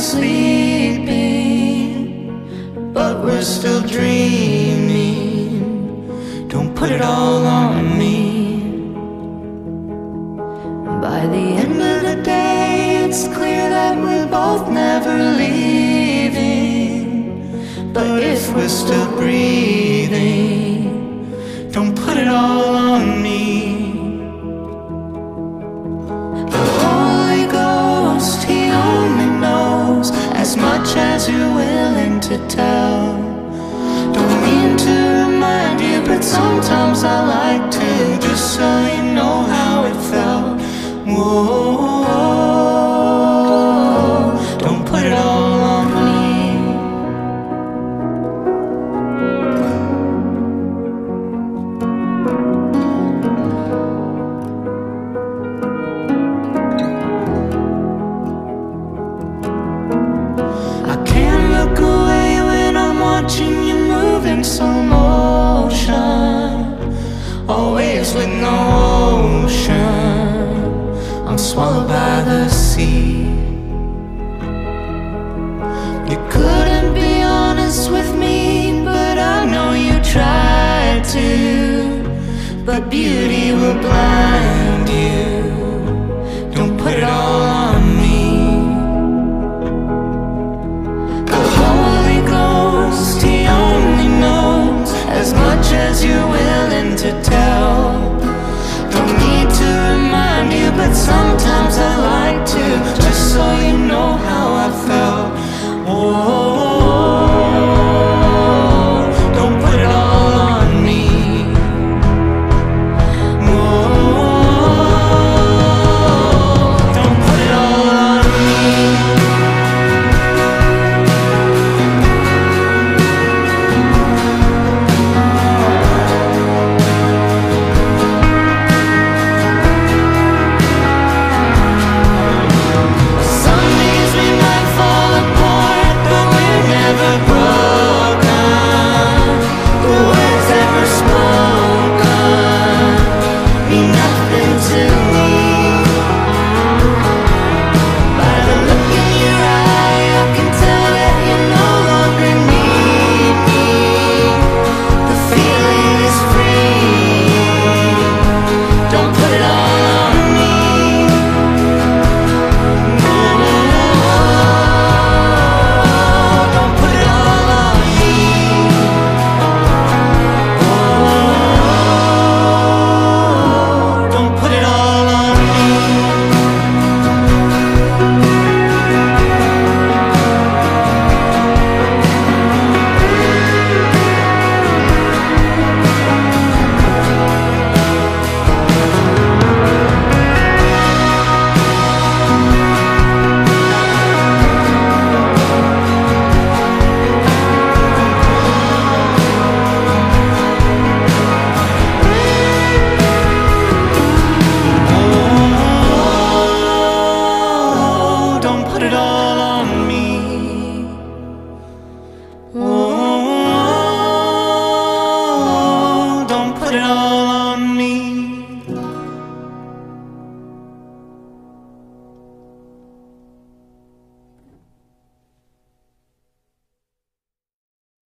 sleeping, but we're still dreaming. Don't put it all on me. By the end of the day, it's clear that we're both never leaving. But if we're still breathing, don't put it all on me. The Holy Ghost, He only knows as much as you're willing to tell. Don't mean to remind you, but sometimes I like to, just so you know how it felt. Whoa, don't put it all on me. I can't look away when I'm watching you move in slow motion, always with no ocean. I'm swallowed by the sea. You couldn't be honest with me, but I know you tried to. But beauty will blind